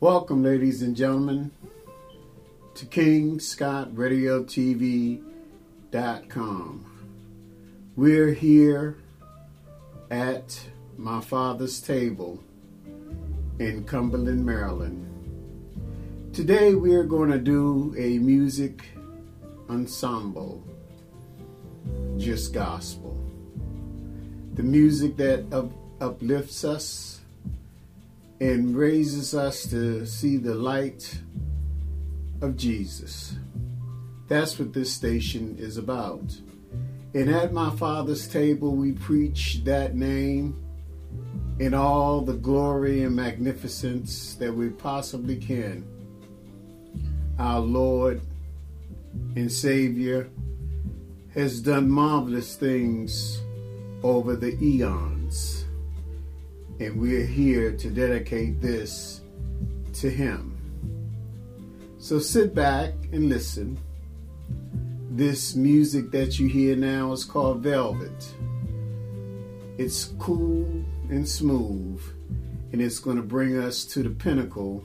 Welcome, ladies and gentlemen, to KingScottRadioTV.com. We're here at my father's table in Cumberland, Maryland. Today we're going to do a music ensemble, just gospel. The music that uplifts us and raises us to see the light of Jesus. That's what this station is about. And at my father's table, we preach that name in all the glory and magnificence that we possibly can. Our Lord and Savior has done marvelous things over the eons. And we're here to dedicate this to Him. So sit back and listen. This music that you hear now is called Velvet. It's cool and smooth, and it's going to bring us to the pinnacle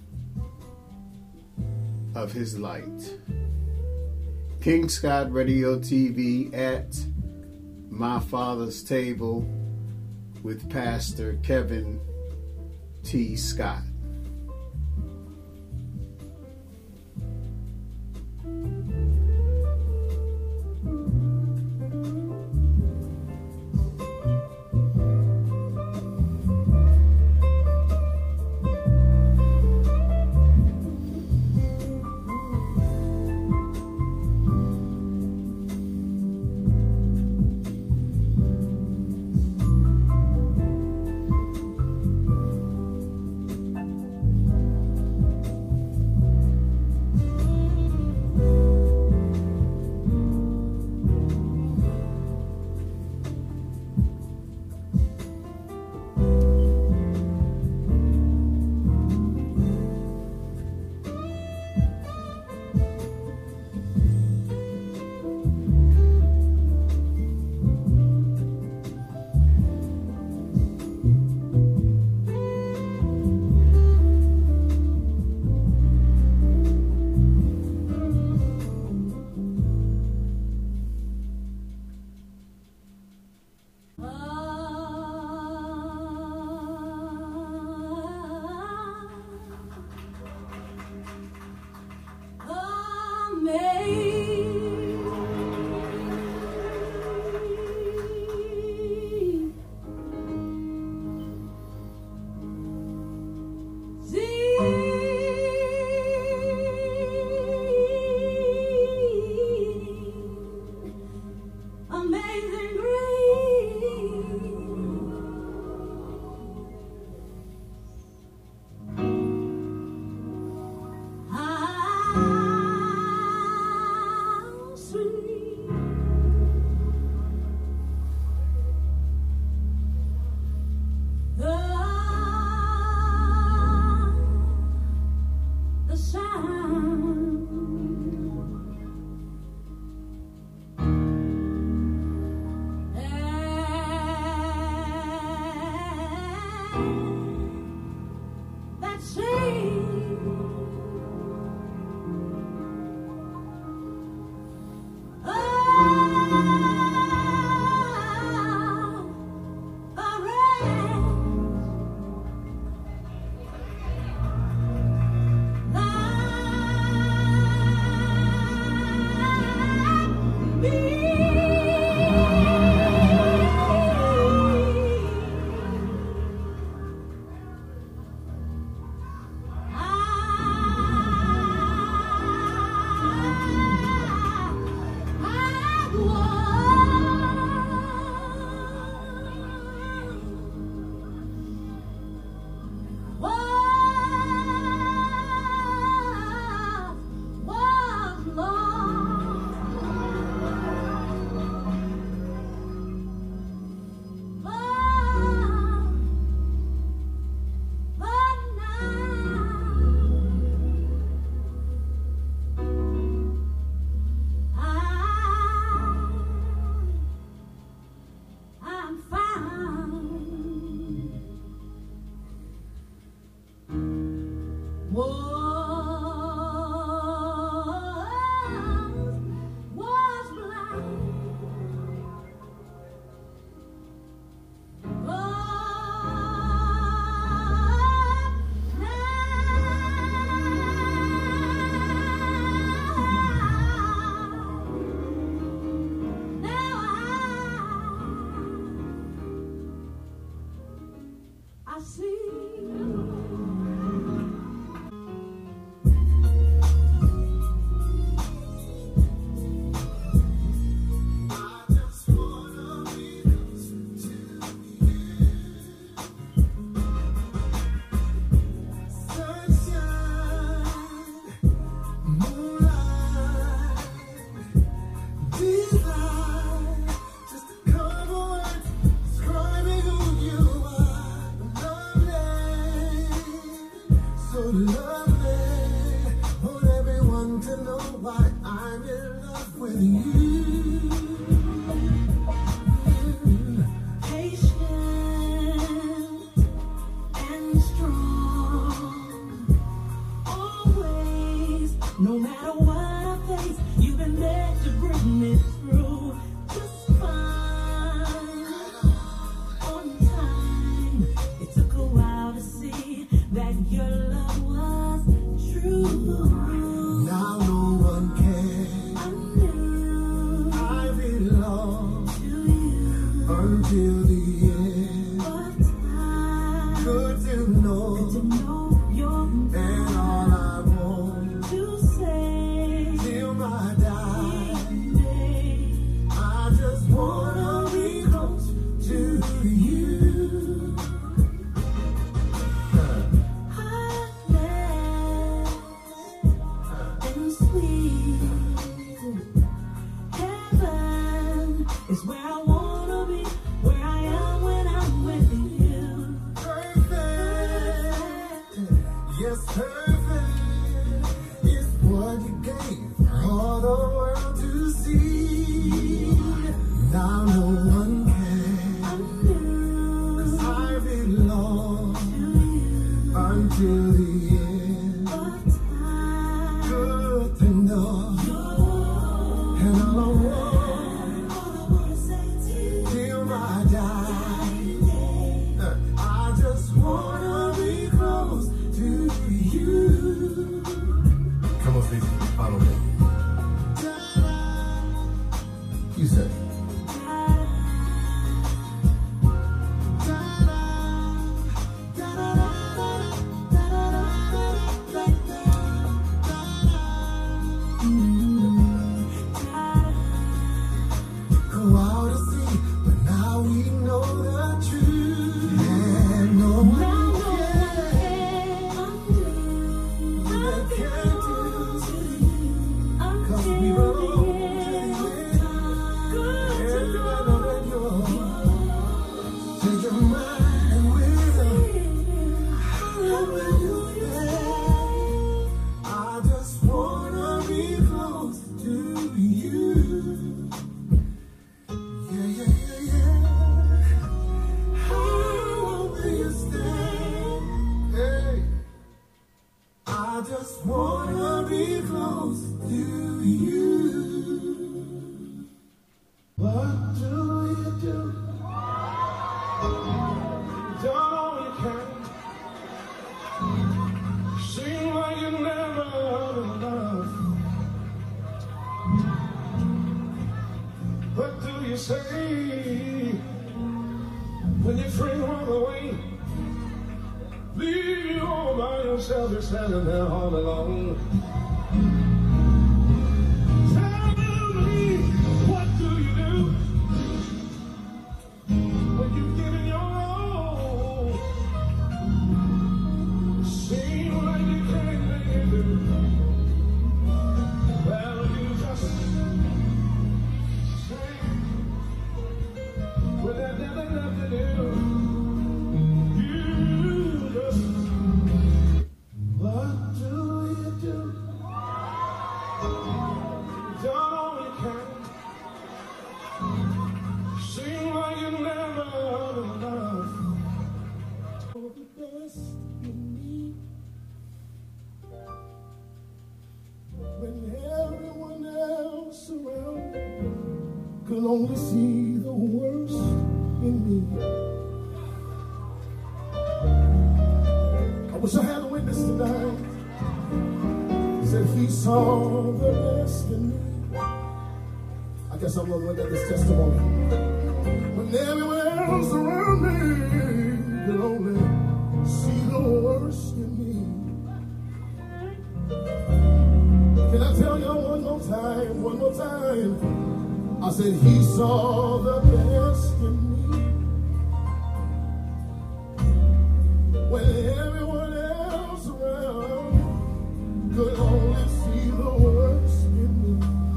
of His light. King Scott Radio TV at my father's table with Pastor Kevin T. Scott. was blind. I see. No matter what I face, you've been there to bring me through. Just fine, on time. It took a while to see that your love was true. Now no one cares. I knew I belong to you until the end. but time. Good to know, To know you're and all I want to say till I die. day. I just wanna be close to you. Heartless and sweet. Heaven is where I wanna be, where I am when I'm with you. Perfect, yes, perfect is what you gave for all the world to see. Now no one cares. I knew I belong to you until the end. but time. Good to know, and all I want All I wanna say to you till I die. I just wanna be close to you. Come on, Stacey, follow me. You say. Go out to sea, but now we know the truth. And no Now one no one cares. can undo They can't do. to you 'Cause we until belong the to end the of end. time. Good And to you know know that you're change your mind and will. How will you feel? I just wanna be close to you. Yeah, yeah, yeah, yeah. How will you stay? Hey, I just wanna be close to you. What do you do? Done all you can. Seem like you never had enough. What do you say when your friend walk away? Leave you all by yourself, you're standing there all alone. Tell me, what do you do when you've given your all? Seem like you can't make it through. Well, you just say, well, there's nothing left to do. You just, what do you do? only see the worst in me. I wish I had a witness tonight. He said he saw the best in me. I guess I'm gonna look at this testimony. When everyone else around me could only see the worst in me. Can I tell y'all one more time? I said he saw the best in me. When everyone else around could only see the worst in me.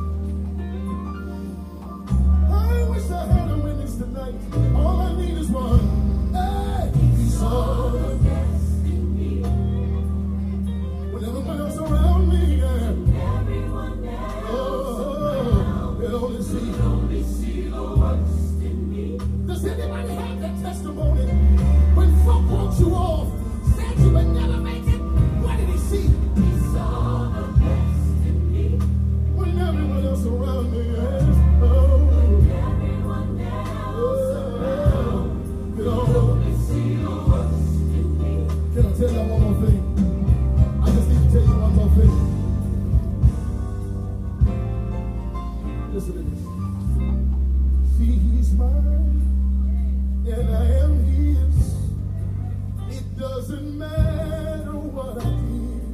I wish I had a witness tonight. All I need is one. Hey, he saw the best in me. When everyone else around me, yeah. Everyone else around could only see the worst in me. Does anybody have that testimony? When folk wrote you off, said you would never make it, what did he see? He saw the best in me. When everyone else around me, yes. Everyone else around could only see the worst in me. Can I tell you one more thing? I just need to tell you one more thing. Listen to this. See, he's mine, and I am his. It doesn't matter what I did.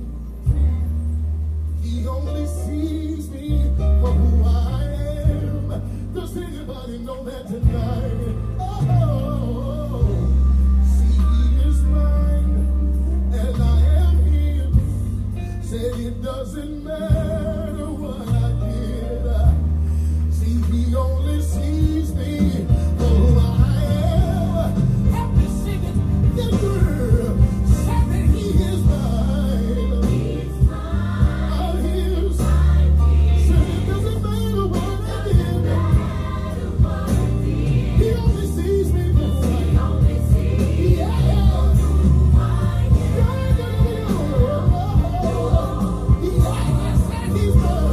He only sees me for who I am. Does anybody know that tonight? Oh, see, he is mine, and I am his. Say it doesn't matter what I did. See, he only sees me for who I am. Help me sing it. Yeah, girl. Say that he is mine. He's mine. I'm his. Say it doesn't matter what I did. He only sees me for who I am. Yeah. He's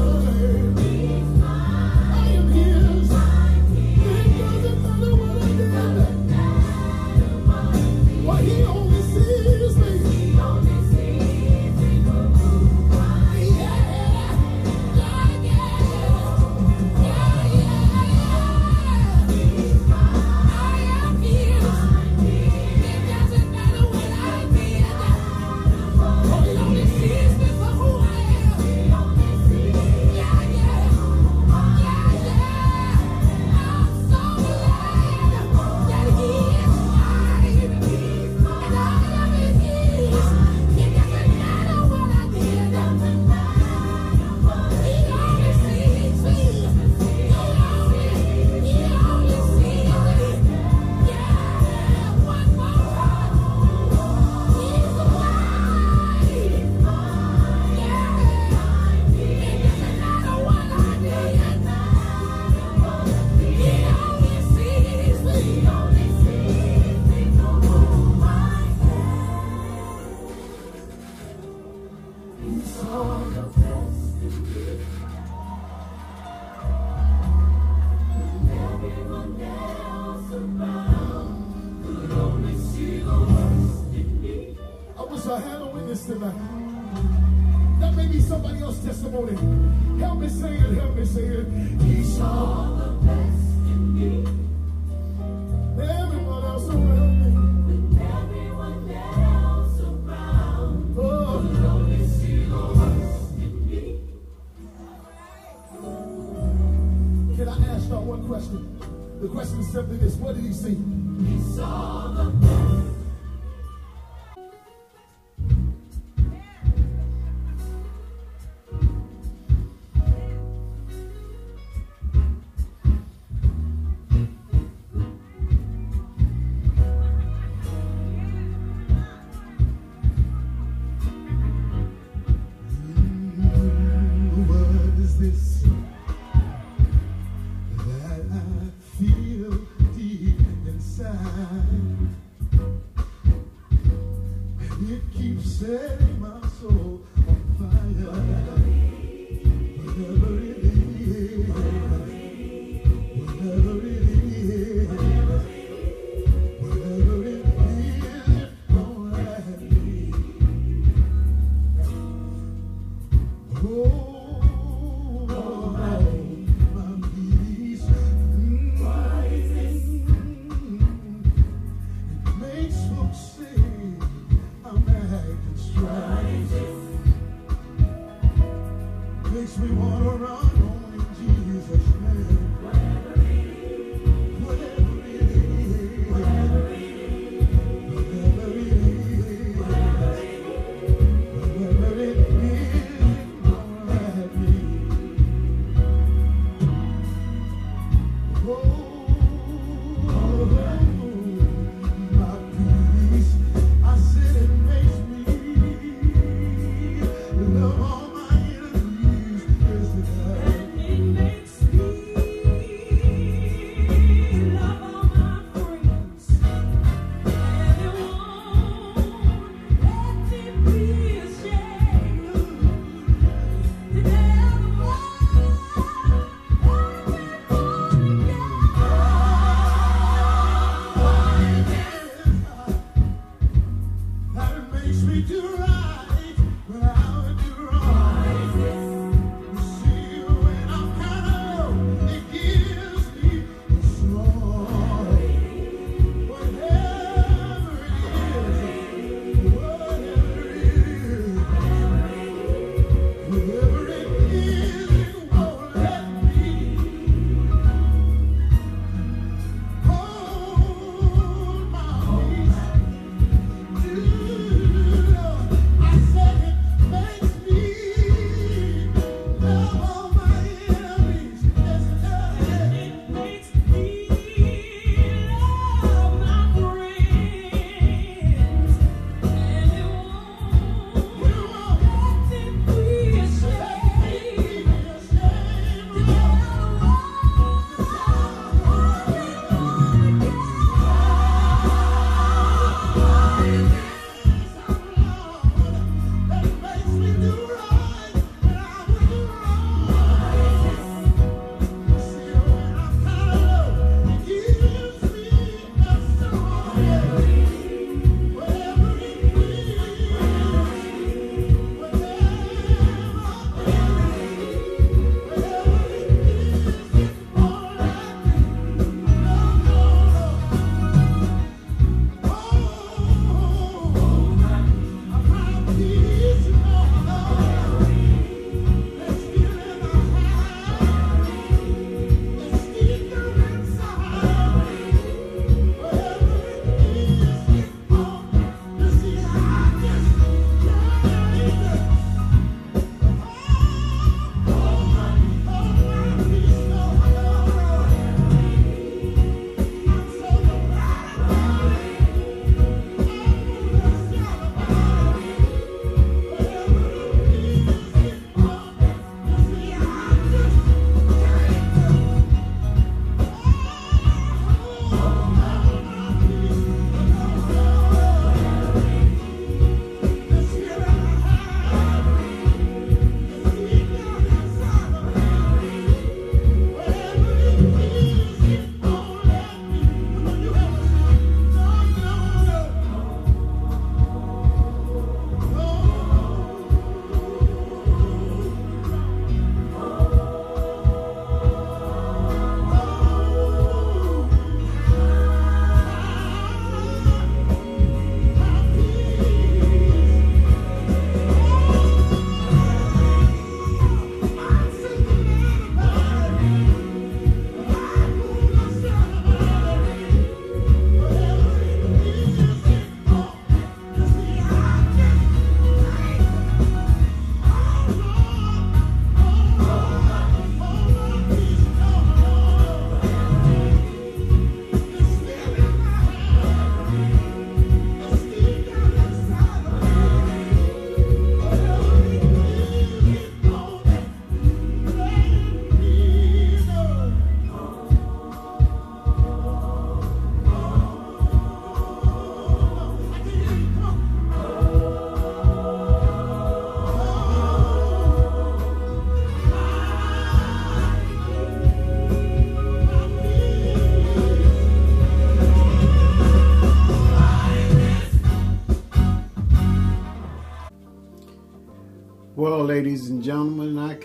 mine. I am his. It doesn't matter what I did. Why he only sees me. I had a witness tonight. That may be somebody else's testimony. Help me say it, help me say it. He saw the best in me. Everyone else around me. With everyone else around. Oh, could only see the worst in me. Can I ask y'all one question? The question is simply this. What did he see? He saw the best. setting my soul on fire. Whatever it is, whatever can strike. Makes me want to run on in Jesus' name. Whatever it is, whatever it is, whatever it is, whatever it is, whatever it is, gonna have me. My peace, I said it makes me love all my enemies. Yes, it does. And it makes me love all my friends. And it won't let me be ashamed to tell the world That it makes me do right when I would do wrong. You see, when I'm kind of low, it gives me a song. Whatever it is, it won't let me hold my peace. I said it makes me love all my enemies. Yes, it does. It makes me love my friends, and it won't let me be ashamed to tell the That makes me do right when I would do wrong. You see, when I'm kind of low, it gives me a song. Whatever it is, whatever it is, it won't let me. My peace, let's get in the house. Let's get down inside. Whatever it is, you see, I just can't my peace, I'm so glad about Well, ladies and gentlemen, I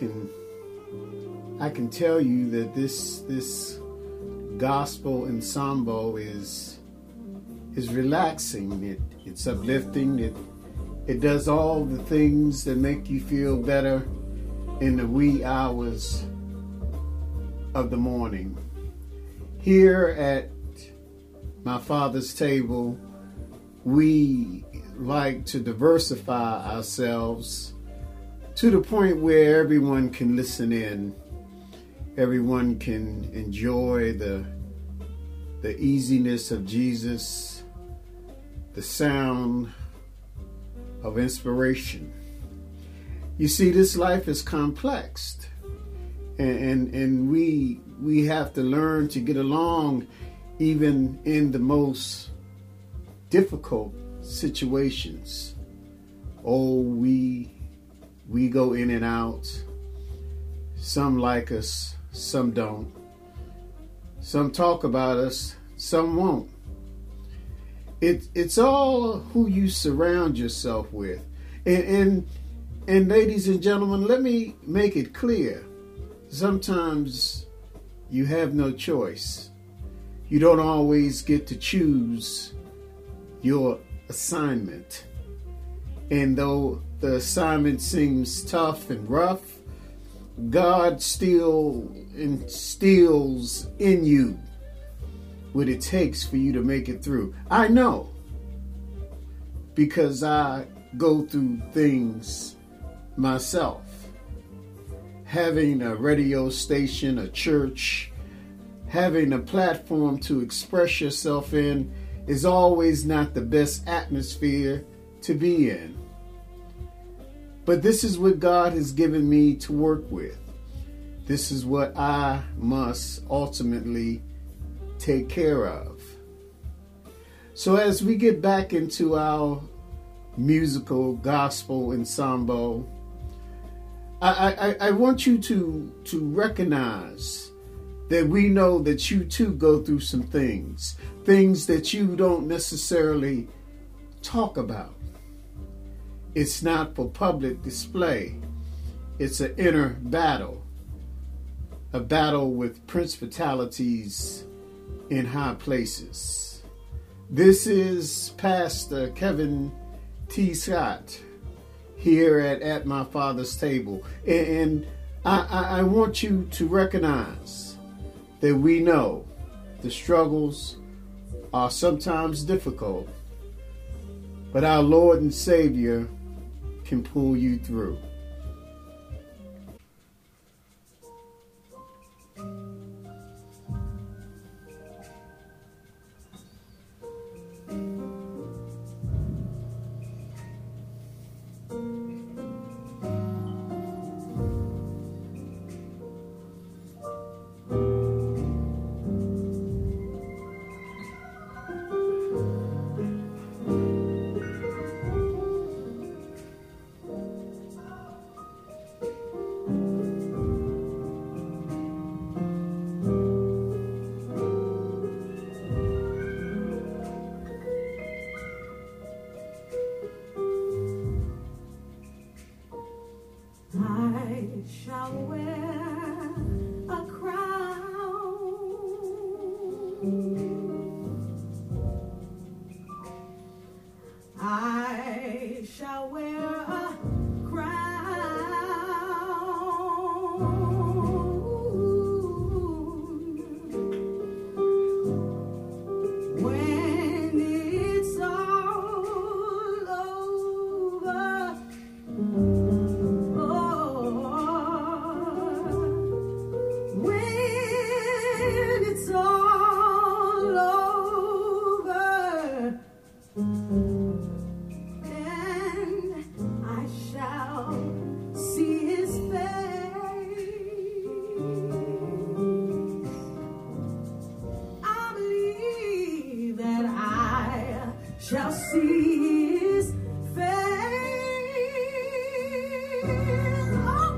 can tell you that this gospel ensemble is relaxing. It's uplifting. It does all the things that make you feel better in the wee hours of the morning. Here at my Father's table, we like to diversify ourselves to the point where everyone can listen in. Everyone can enjoy the easiness of Jesus, the sound of inspiration. You see, this life is complex, and we have to learn to get along even in the most difficult situations. Oh, we go in and out. Some like us, some don't. Some talk about us, some won't. It's all who you surround yourself with. And ladies and gentlemen, let me make it clear. Sometimes you have no choice. You don't always get to choose your assignment. And though the assignment seems tough and rough, God still instills in you what it takes for you to make it through. I know, because I go through things myself. Having a radio station, a church, having a platform to express yourself in is always not the best atmosphere to be in. But this is what God has given me to work with. This is what I must ultimately take care of. So as we get back into our musical gospel ensemble, I want you to recognize that we know that you too go through some things that you don't necessarily talk about. It's not for public display. It's an inner battle, a battle with principalities in high places. This is Pastor Kevin T. Scott here at my Father's table. And I want you to recognize that we know the struggles are sometimes difficult, but our Lord and Savior can pull you through. I shall wear a crown. I shall wear a crown. When it's all over, when it's all over, then I shall see His face. I believe that I shall see His face. Oh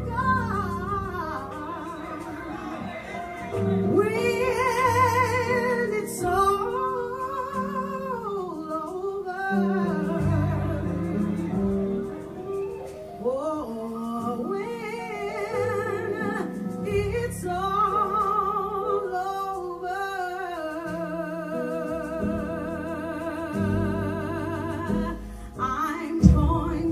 God, when it's all over, oh, when it's all over, I'm going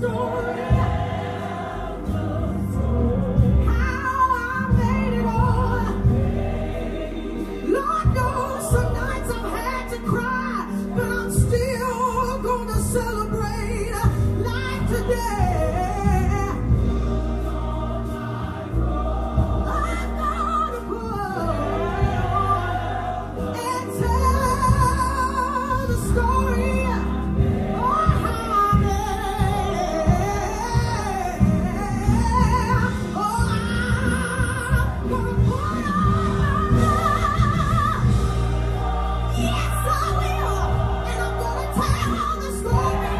story. How I made it on. Lord knows some nights I've had to cry, but I'm still gonna celebrate life today. I'm gonna put and tell the story. Oh, how I made it. Oh, I'm gonna put on. Yes, I will. And I'm gonna tell the story.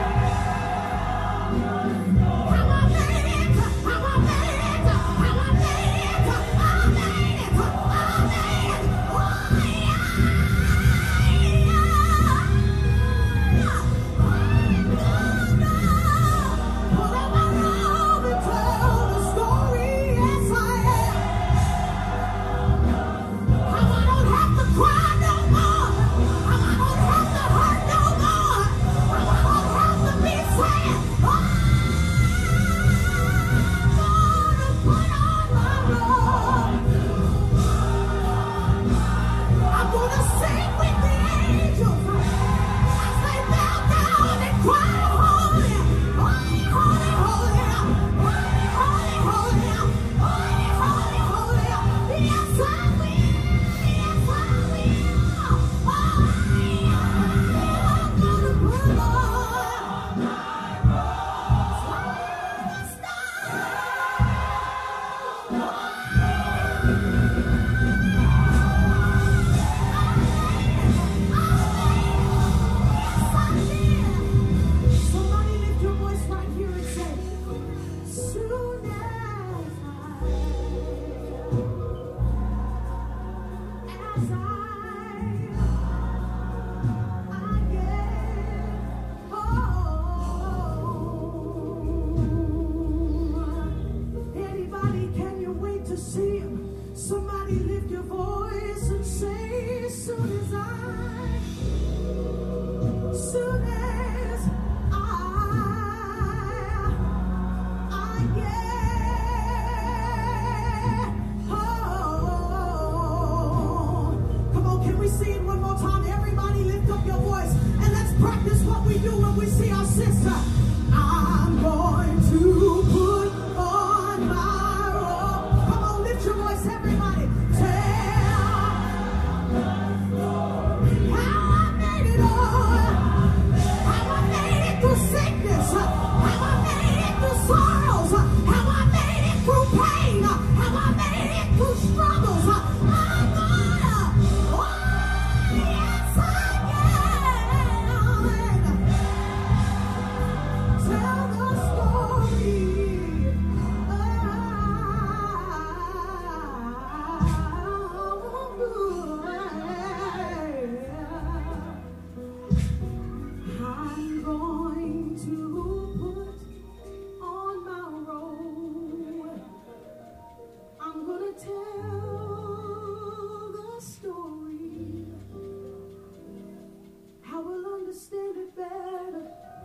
How I made it. How I made it. How I made it. I made it. I made it. Oh, yeah. Put on my robe and tell the story. Yes, I am. How I don't have to cry no more. How I don't have to hurt no more. How I don't have to be sad. I'm gonna put on my robe. I'm gonna sing with the angels as they bow down and cry, holy, holy, holy, holy, holy, holy, holy, holy, holy, holy. Yes, I will. Yes, I will. Oh, I'm gonna put on somebody lift your voice right here and say, soon as I get home. Anybody, can you wait to see him? Somebody lift your voice and say, soon as I get home. Come on, can we sing it one more time? Everybody lift up your voice and let's practice what we do when we see our sister. I'm going to put on my robe. Come on, lift your voice, everybody. Tell how I made it on. How I made it through sickness. How I made it through sorrows. How I made it through pain. How I made it through struggles. I'm gonna, oh, yes, I can. Tell the story. I'm going to put on my robe. I'm gonna tell the story. I will understand it better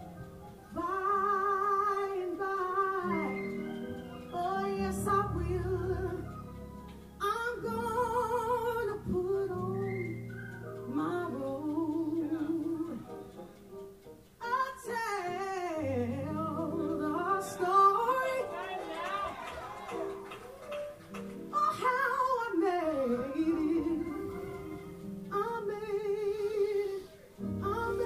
by and by. Oh, yes, I will. I'm gonna put on my robe. I'll tell the story of how I made it. I made it. I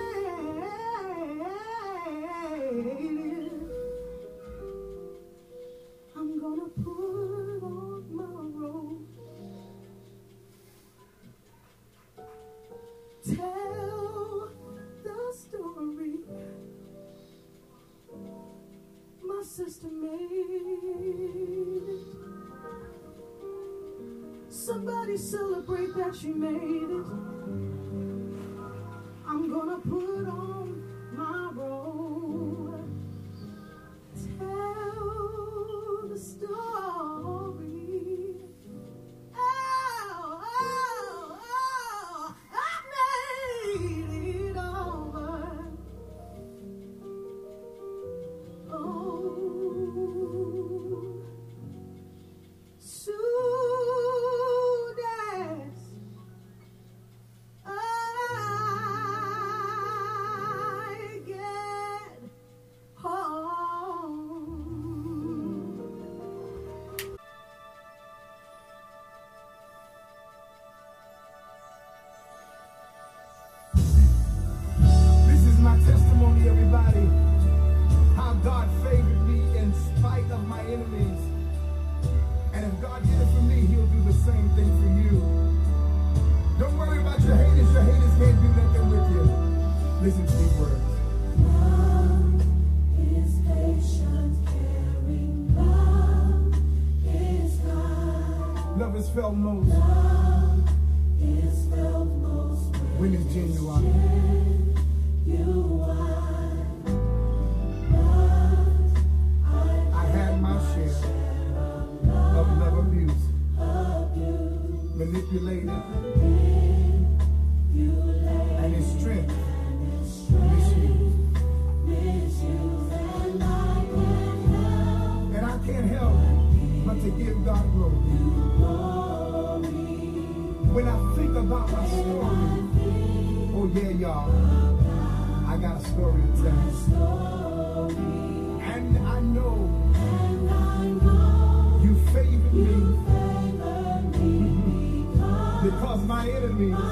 made it. I'm gonna put on my robe. Tell the story. My sister made it. Somebody celebrate that she made it. I'm gonna put on my robe. Tell the story. Oh, oh, oh, I made it over. Oh, felt most when it's genuine. I had my share of love abuse, manipulated, and its strength misused. And I can't help but to give God glory. When I think about my story, oh yeah, y'all, I got a story to tell. And I know you favored me because my enemies,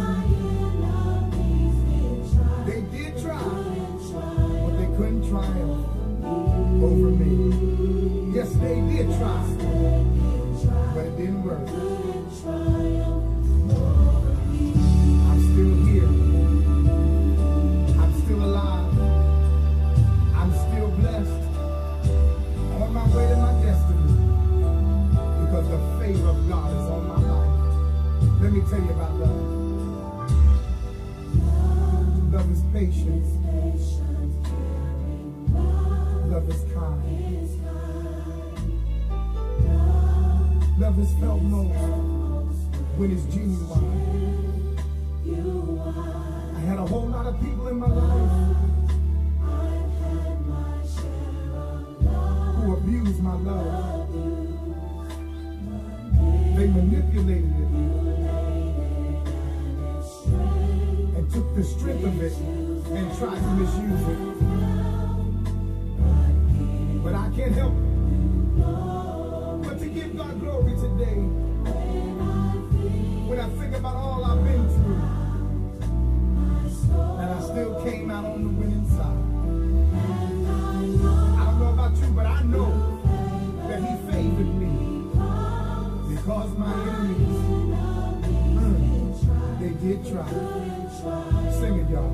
they did try, but they couldn't triumph over me. Yes, they did try, but it didn't work. I'm still here. I'm still alive. I'm still blessed. On my way to my destiny. Because the favor of God is on my life. Let me tell you about love. Love is patient. Love is kind. Love is felt most when it's genuine. I had a whole lot of people in my life who abused my love. They manipulated it and took the strength of it and tried to misuse it. But I can't help but to give God glory today. When I think about all I've been through, and I still came out on the winning side. I don't know about you, but I know that He favored me because my enemies, they did try. Sing it, y'all.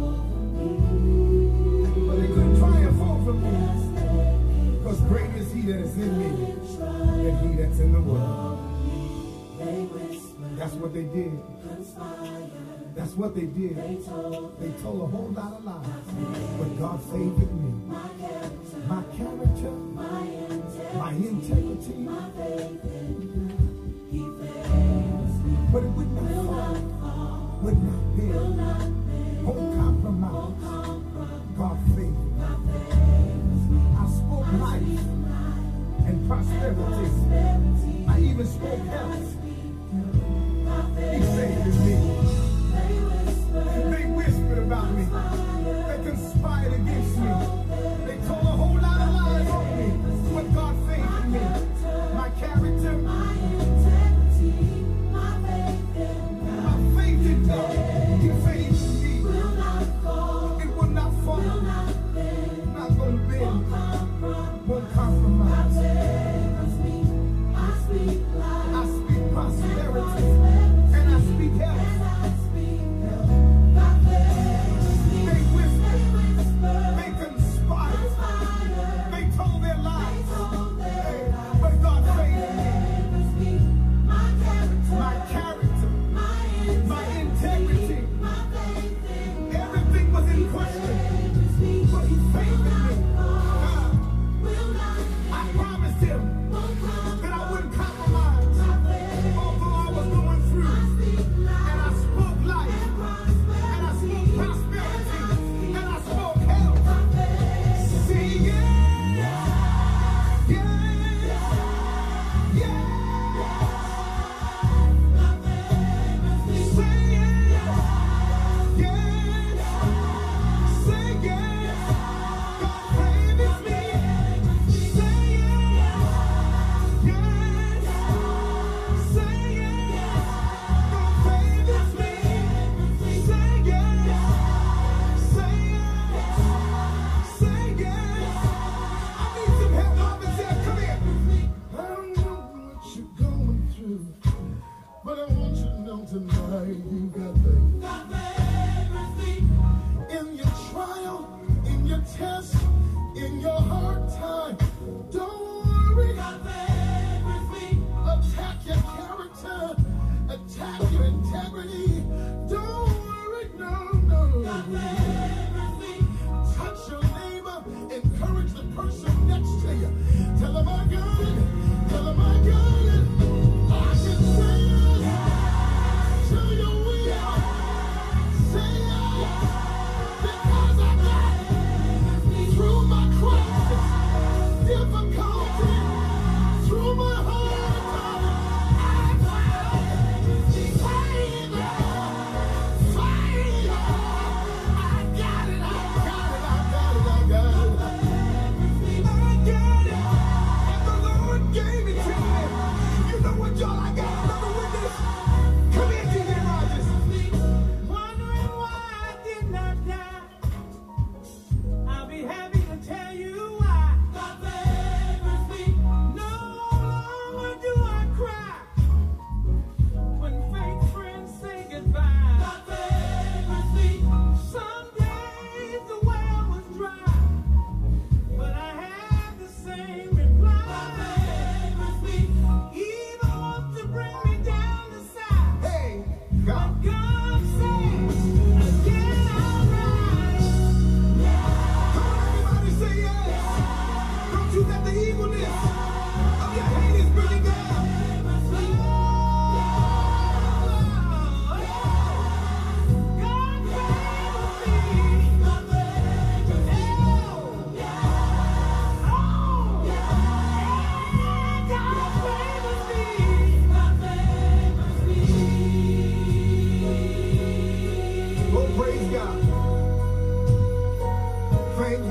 But they couldn't triumph over me because great is He that is in me than he that's in the world. That's what they did. That's what they did. They told a whole lot of lies. But God favored me. My character, my integrity. But it would not fall, would not bend, won't compromise. God favored me. I spoke life and prosperity. I even spoke health. He favored me. They whispered about me. They conspired against me. They told a whole lot of lies on me. But God favored me. My character, my faith in God, He favored me. It will not fall. Not going to bend. Won't compromise. I speak prosperity. And I speak health. They whispered. They conspired. They told their lies. But God favored me. My character. My integrity. Everything was in question. But He favored me. I promised Him that I wouldn't compromise. Although I was going through. And I spoke life. And I spoke prosperity. And I spoke health. See, yeah. Say yes. Say yes. God favors me. Say yes. Say yes. God favors me. Say yes. Say yes. I need some help. Mama said, come here. I don't know what you're going through, but I want you to know tonight you got faith. In your trial, in your test, in your hard time, don't worry. Attack your character.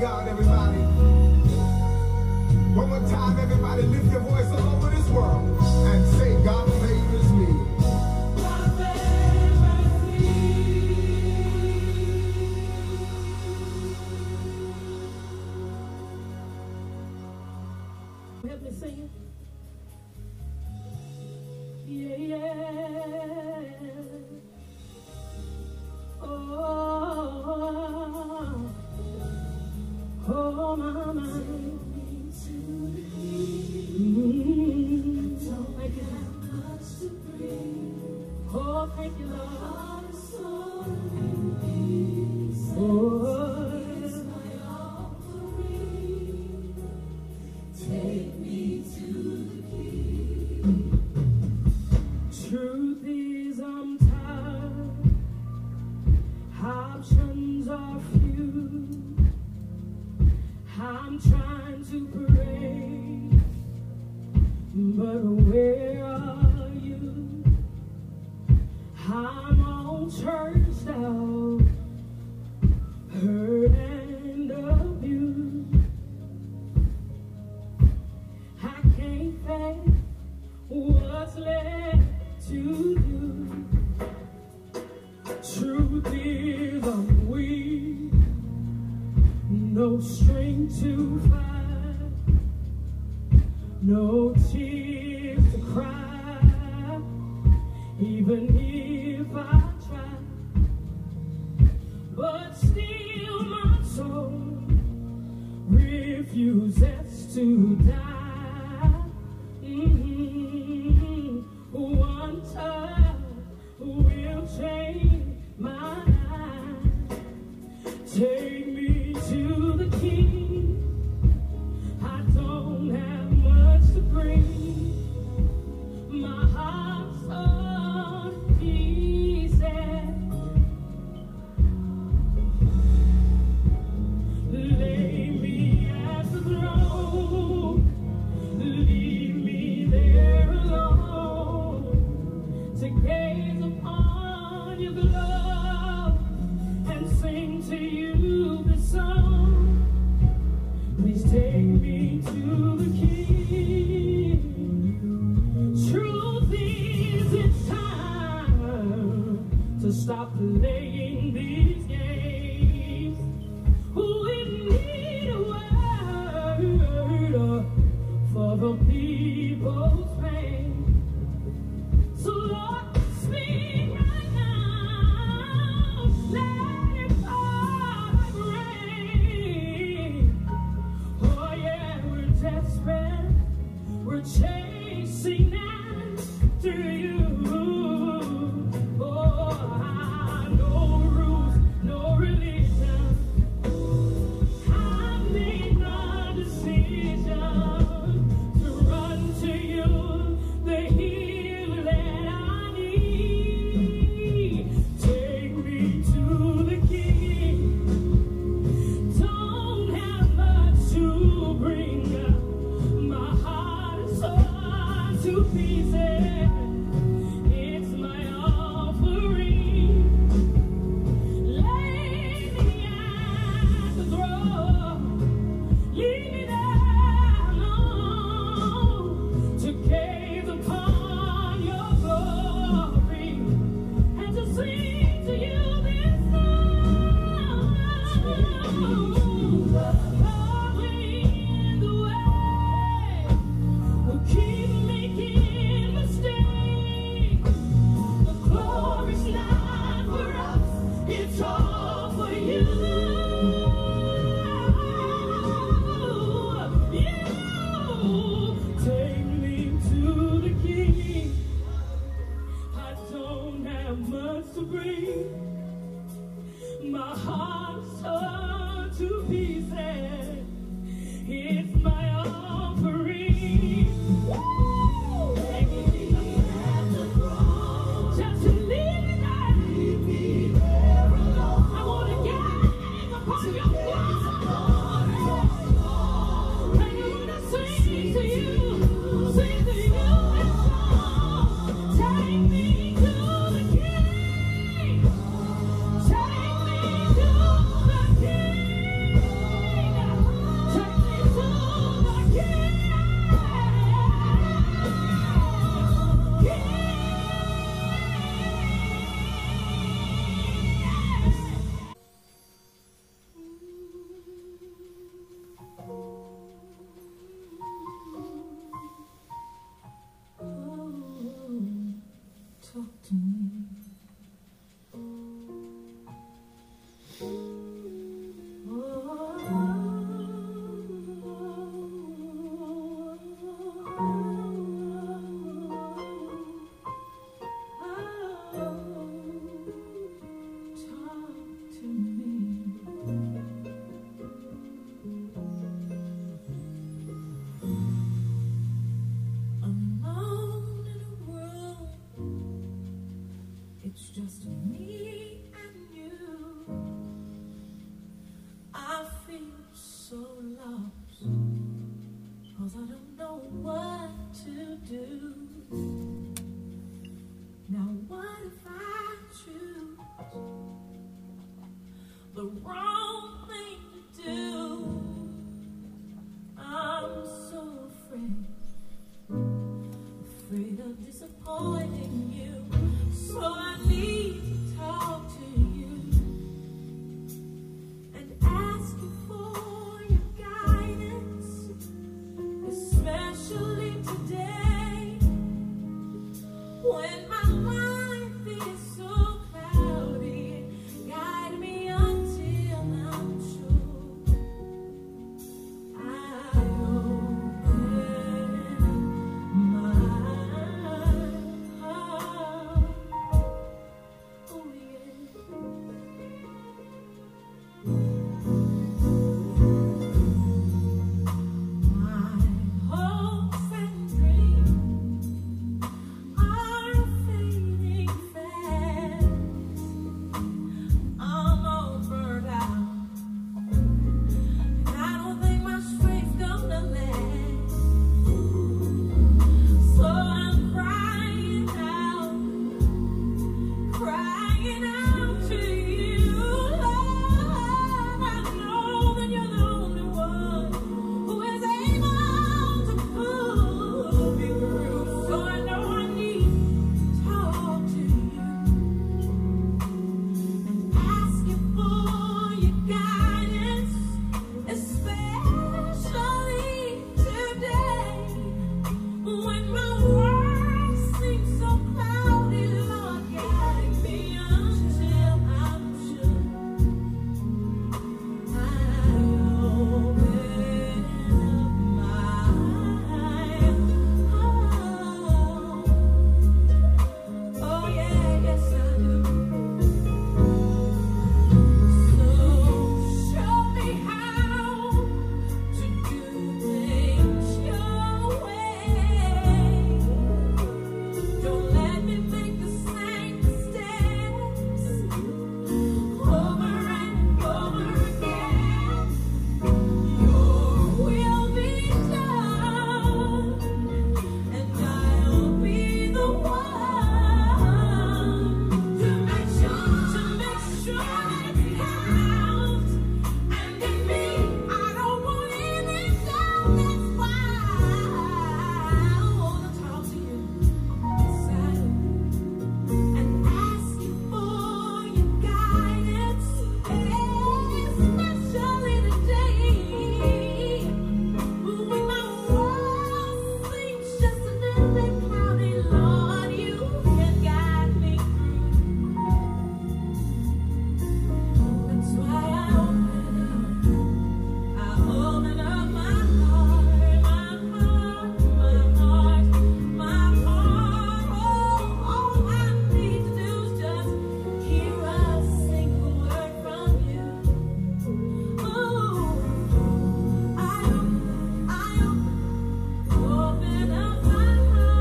God, everybody. One more time, everybody, lift your voice all over this world and say, God favors me. Help me sing it. Yeah, yeah. Oh, mama. Thank you. Oh, thank you, Lord. Truth is, I'm tired. Options are few. I'm trying to pray, but where are you? I'm all churched out, hurt and abused. I can't face what's left to do. Truth is, I'm weak, no strength to fight, no tears to cry, even if I try. But still my soul refuses to die. One touch will change my life. Take me to the King. I don't have much to bring. My heart's on pieces. Lay me at the throne. Leave me there alone to gaze upon your glow and sing to you this song. Please take me to the King. Truth is, it's time to stop playing these games. We need a word for the people's pain. So Lord, speak right now. Let it fall like rain. Oh yeah, we're desperate. do. Now what if I choose the wrong thing to do? I'm so afraid of disappointing you. So I need to talk to you and ask you for your guidance, especially today when my life is so cloudy. Guide me until I'm sure I open my heart. Oh my hopes and dreams are fading fast. I'm all burned out, and I don't think my strength's gonna last. So I'm crying out to you, Lord. I know that you're the only one who is able to pull me through. So I know I need to talk to you and ask you for your guidance, especially today when my world seems so cloudy. Lord, guide me until I'm sure I open up my heart. Oh yeah, yes I do. So show me how to do things your way. Don't let me make the same mistakes over and over again. Your will be done, and I'll be the one to make sure it counts. And in me, I don't want any doubt. That's why I wanna talk to you and ask you for your guidance, especially today when my world seems just a little bit cloudy. Lord, you can guide me through. That's why I open up my heart. Oh, all I need to do is just hear a single word from you. Oh, I open up my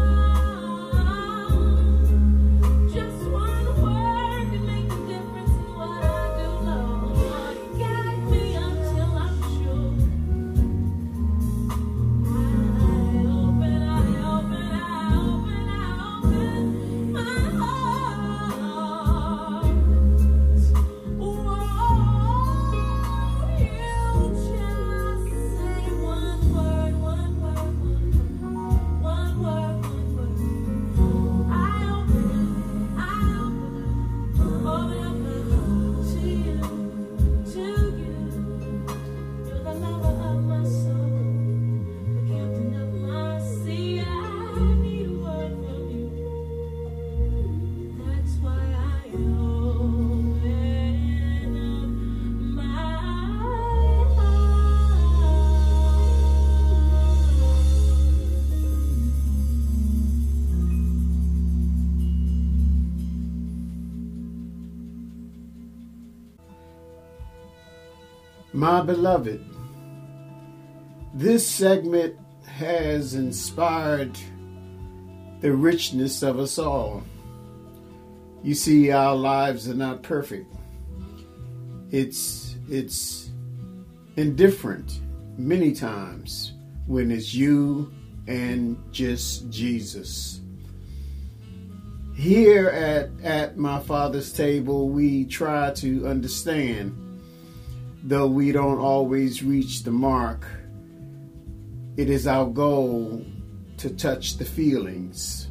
heart. Just one word can make the difference in what I do, Lord. Guide me until I'm sure I open my heart. Won't you just say one word? I open up my heart to you. You're the lover of my soul, the captain of my sea. I need a word from you. That's why I open up my heart. My beloved, this segment has inspired the richness of us all. You see, our lives are not perfect. It's indifferent many times when it's you and just Jesus. Here at my Father's table, we try to understand, though we don't always reach the mark. It is our goal to touch the feelings.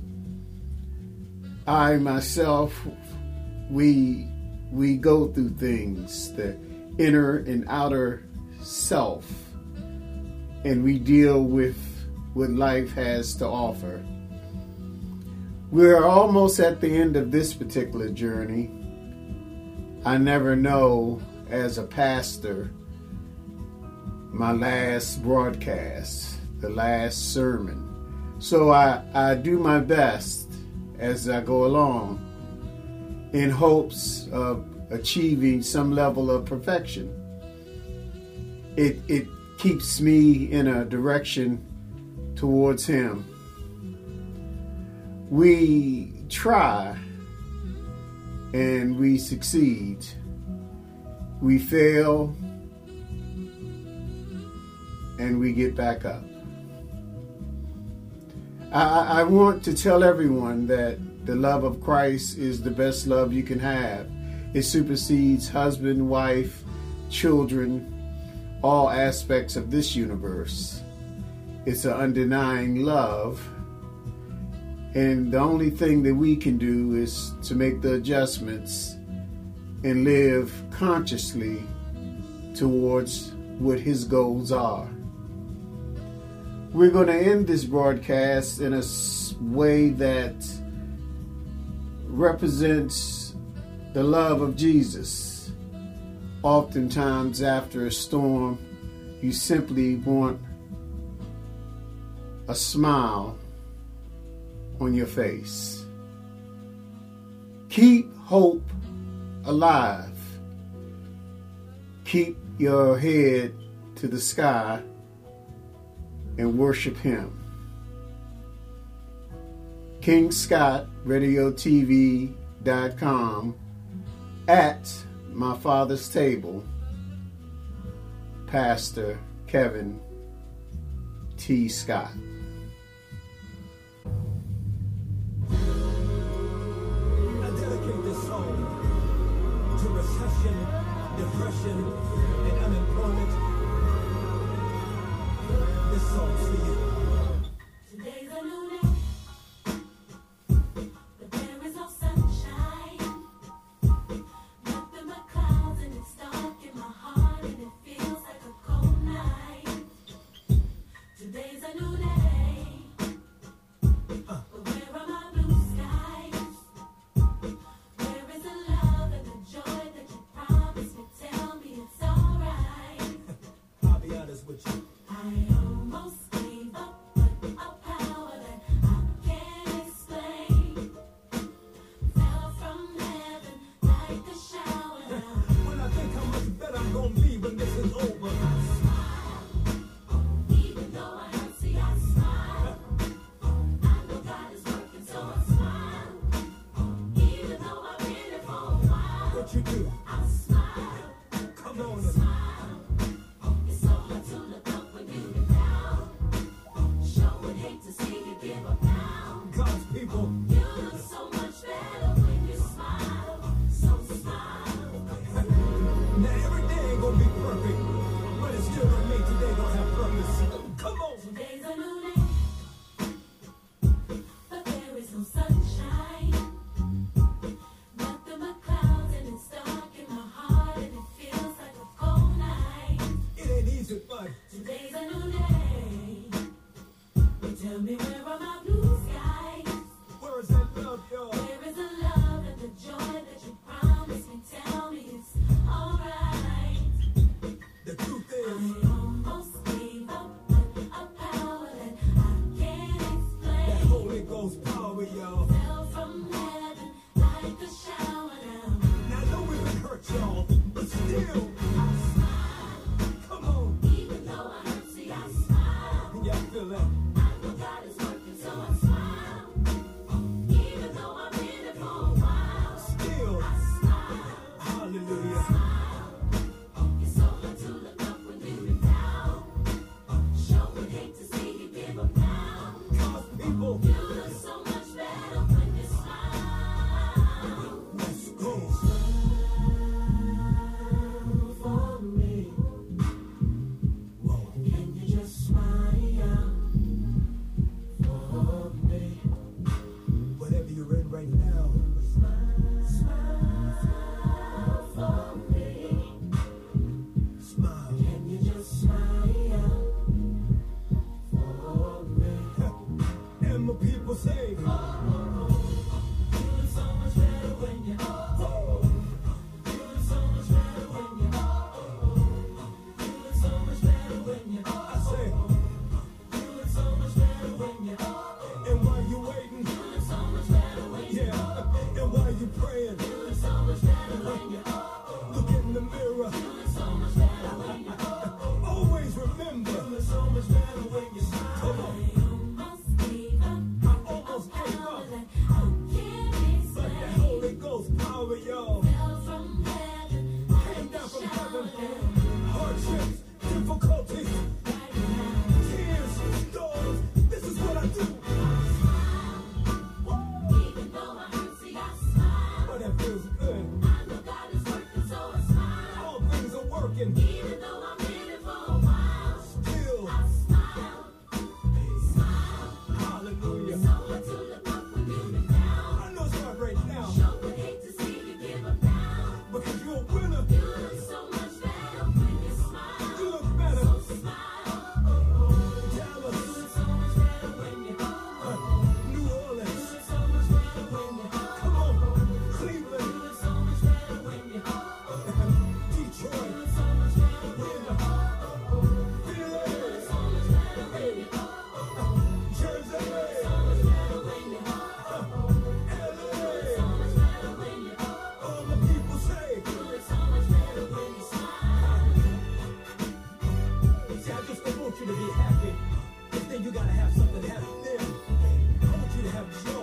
I myself, we go through things, the inner and outer self, and we deal with what life has to offer. We're almost at the end of this particular journey. I never know, as a pastor, my last broadcast, the last sermon. So I do my best as I go along in hopes of achieving some level of perfection. It keeps me in a direction towards Him. We try and we succeed. We fail and we get back up. I want to tell everyone that the love of Christ is the best love you can have. It supersedes husband, wife, children, all aspects of this universe. It's an undenying love. And the only thing that we can do is to make the adjustments and live consciously towards what His goals are. We're going to end this broadcast in a way that represents the love of Jesus. Oftentimes after a storm, you simply want a smile on your face. Keep hope alive. Keep your head to the sky and worship Him. KingScottRadioTV.com, at my Father's table, Pastor Kevin T. Scott. I dedicate this song to recession, depression, and unemployment. This song's for you. Today's a new day, but there is no sunshine. Nothing but clouds, and it's dark in my heart, and it feels like a cold night. Today's a new day, but where are my blue skies? Where is the love and the joy that you promised me? Tell me it's alright. I'll be honest with you. I almost gave up, but a power that I can't explain fell from heaven like a shower. When I think how much better I'm gonna be when this is over. Even though I don't see, I smile. I know God is working, so I smile. Even though I've been here for a while, What you do? I smile. Come on. It's so hard to look up when you've been down. Sure would hate to see you give up now. God's people. You look so much better when you smile. So smile. Now every day ain't gonna be perfect, but it still don't mean today don't have purpose. Come on. Today's a new day, but there is no sunshine. Nothing but clouds, and it's dark in my heart, and it feels like a cold night. It ain't easy, but Today's a new day, but tell me where are my blue skies? where is that love, y'all? Where is the love and the joy that you promised me? Tell me it's alright. The truth I is, almost gave up, but a power that I can't that explain Holy Ghost power, y'all. fell from heaven like a shower down. Now I know we've been hurt, y'all, but still, come on. Even though I don't see, I smile. Y'all feel that? I know God is working, so I want you to be happy, but then you gotta have something happy. I want you to have joy.